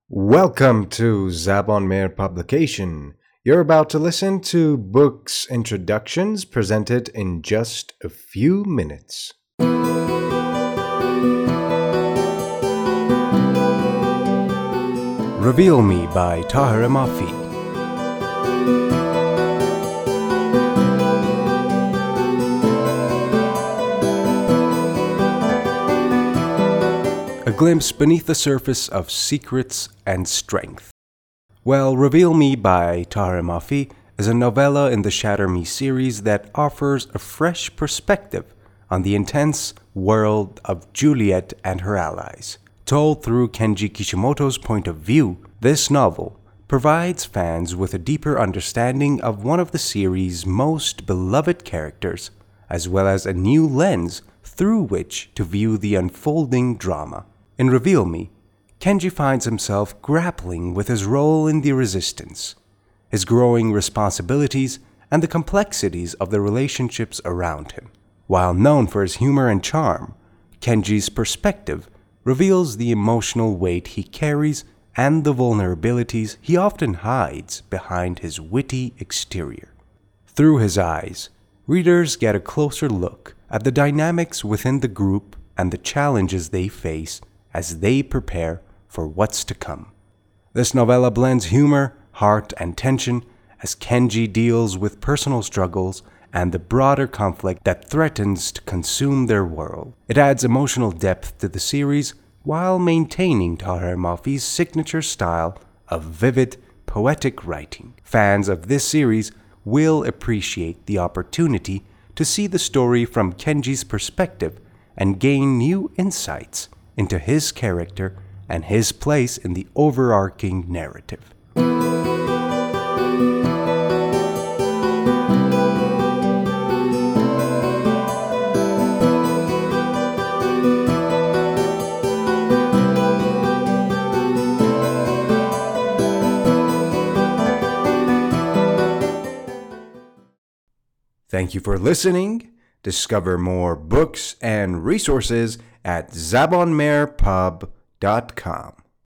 Welcome to Zabon Meir Publication. You're about to listen to books introductions presented in just a few minutes. Reveal Me by Tahir Mafi. A glimpse beneath the surface of secrets and strength. Well, Reveal Me by Tahir Mafi is a novella in the Shatter Me series that offers a fresh perspective on the intense world of Juliet and her allies. Told through Kenji Kishimoto's point of view, this novel provides fans with a deeper understanding of one of the series' most beloved characters, as well as a new lens through which to view the unfolding drama. In Reveal Me, Kenji finds himself grappling with his role in the Resistance, his growing responsibilities, and the complexities of the relationships around him. While known for his humor and charm, Kenji's perspective reveals the emotional weight he carries and the vulnerabilities he often hides behind his witty exterior. Through his eyes, readers get a closer look at the dynamics within the group and the challenges they face as they prepare for what's to come. This novella blends humor, heart, and tension as Kenji deals with personal struggles and the broader conflict that threatens to consume their world. It adds emotional depth to the series while maintaining Tahir Mafi's signature style of vivid, poetic writing. Fans of this series will appreciate the opportunity to see the story from Kenji's perspective and gain new insights into his character and his place in the overarching narrative. Thank you for listening. Discover more books and resources at zabonmeirpub.com.